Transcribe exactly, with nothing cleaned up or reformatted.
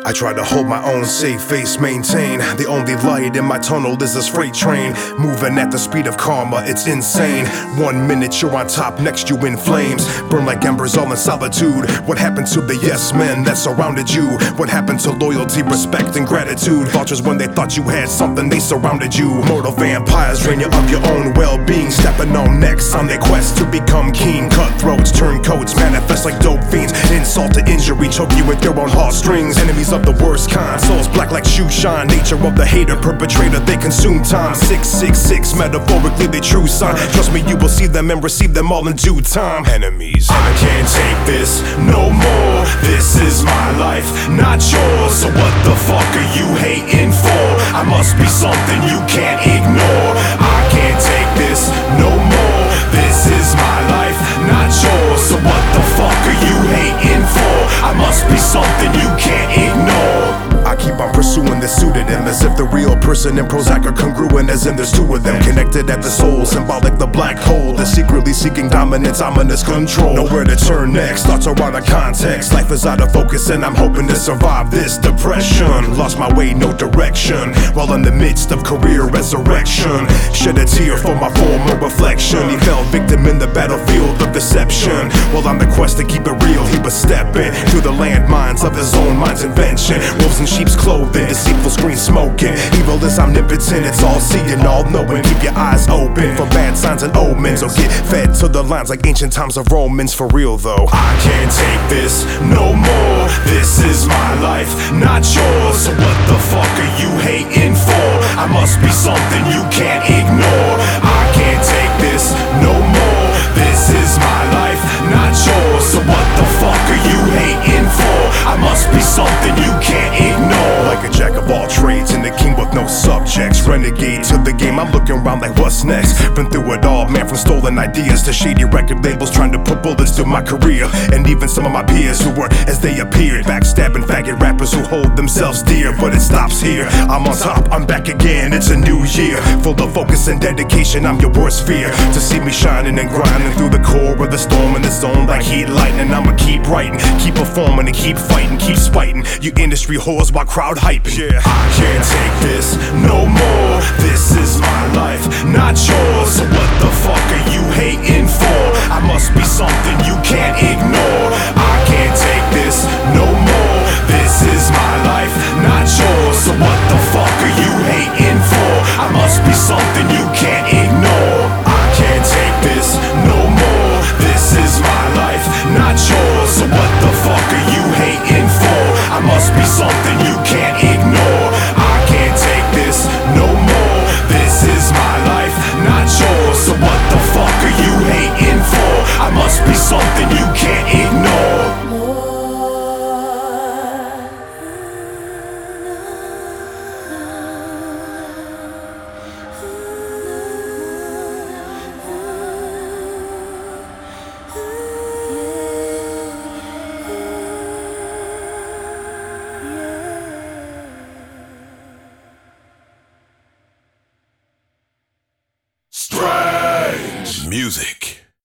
I try to hold my own, safe face, maintain. The only light in my tunnel is this freight train, moving at the speed of karma, it's insane. One minute you're on top, next you in flames, burn like embers all in solitude. What happened to the yes men that surrounded you? What happened to loyalty, respect, and gratitude? Vultures, when they thought you had something, they surrounded you. Mortal vampires drain you of your own well-being, stepping on necks on their quest to become king. Cutthroats, turncoats, manifest like dope fiends, insult to injury, choke you with their own heartstrings. Enemies of the worst kind, souls black like shoe shine. Nature of the hater, perpetrator, they consume time. Six six six, metaphorically they true sign. Trust me, you will see them and receive them all in due time. Enemies, I can't take this no more. This is my life, not yours. So what the fuck are you hating for? I must be something you can't ignore. I can't take this no more. This is my life, not yours. So what the fuck are you hating for? I must be something you can't ignore. I keep on pursuing this pseudonym, as if the real person and Prozac are congruent, as in there's two of them connected at the soul, symbolic the black hole. They're secretly seeking dominance, ominous control. Nowhere to turn next, thoughts are out of context. Life is out of focus and I'm hoping to survive this depression. Lost my way, no direction, while in the midst of career resurrection. Shed a tear for my former reflection. He fell victim in the battlefield of deception. While on the quest to keep it real, he was stepping through the landmines of his own mind's invention. Wolves in sheep's clothing, deceitful screen smoking. Evil is omnipotent, it's all seeing, all knowing. Keep your eyes open for bad signs and omens, or get fed to the lines like ancient times of Romans. For real though, I can't take this no more. This is my life, not yours. So what the fuck are you hating for? I must be something you can't ignore. I can't take this no more. This is my life, not yours. So what the fuck are you hating for? I must be something you can't ignore. Like a jack of all trades and the king with no subjects. Renegade to the game, I'm looking around like what's next. Been through it all, man, from stolen ideas to shady record labels trying to put bullets through my career. And even some of my peers who were as they appeared, backstabbing faggot rappers who hold themselves dear. But it stops here, I'm on top, I'm back again, it's a new year. Full of focus and dedication, I'm your worst fear. To see me shining and grinding through the core of the storm in the zone like heat lightning. I'ma keep writing, keep performing and keep fighting, keep spiting you industry whores while crowd hyping. Yeah, I can't take this no more. This is my life, not yours. So what the fuck are you hating for? I must be something you can't ignore. I can't take this no more. This is my life, not yours. So what the fuck are you hating for? I must be something you can't ignore. I can't take this no more. This is my life, not yours. So what the fuck are you hating for? I must be something you can't ignore. I can't take this no more. This is my life, not yours. So what the fuck are you hating for? I must be something you can't